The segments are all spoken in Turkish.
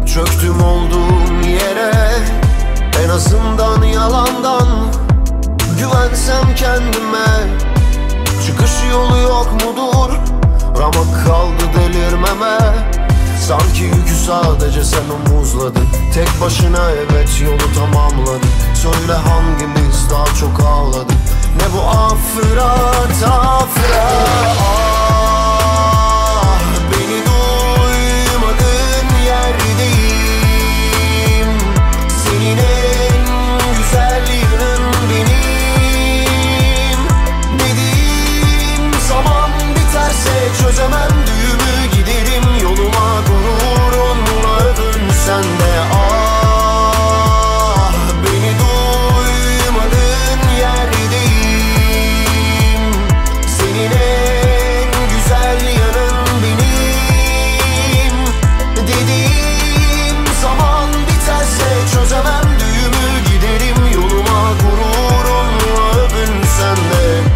Çöktüm olduğum yere, en azından yalandan güvensem kendime. Çıkış yolu yok mudur? Ramak kaldı delirmeme. Sanki yükü sadece sen omuzladın. Tek başına evet yolu tamamladın. Söyle hangimiz daha çok ağladı? Ne bu afra tafra? Ah, beni duymadığın yerdeyim. Senin en güzel yanın benim. Dediğim zaman biterse çözemem düğümü, giderim yoluma gururunla övünsen de. Ah, beni duymadığın yerdeyim. Senin en güzel yanın benim. Dediğim zaman biterse çözemem düğümü, giderim yoluma gururunla övünsen de.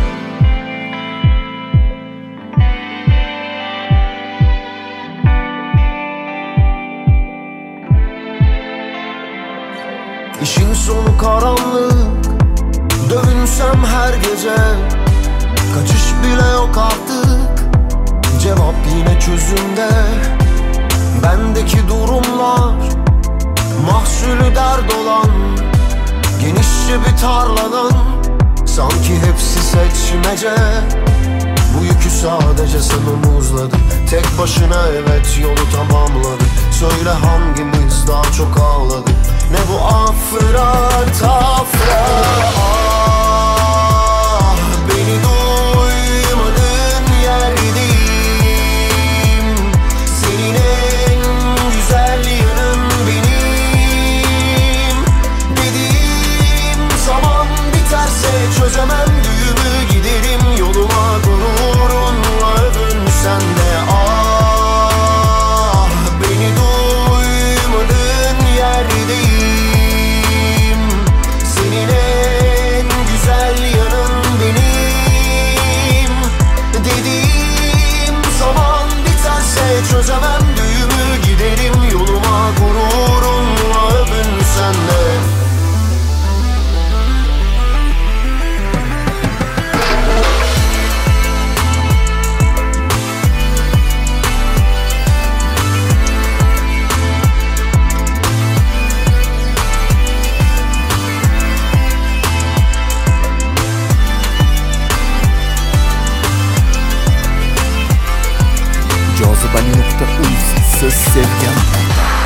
İşin sonu karanlık, dövünsem her gece. Kaçış bile yok artık, cevap yine çözümde. Bendeki durumlar mahsulü dert olan genişçe bir tarladan. Sanki hepsi seçmece. Bu yükü sadece sen omuzladın. Tek başına evet yolu tamamladın. Söyle hangimiz daha çok ağladı? Ne bu afra tafra? Ah, beni duymadığın yerdeyim. Senin en güzel yanın benim. Dediğim zaman biterse çözemem düğümü, giderim yoluma gururunla övünsen de. Ah, beni duymadığın yerdeyim. Senin en güzel yanın benim. Dediğim zaman biterse çözemem düğümü, giderim yoluma gururunla övünsen de. Cazibeli.uz, söz sevgim.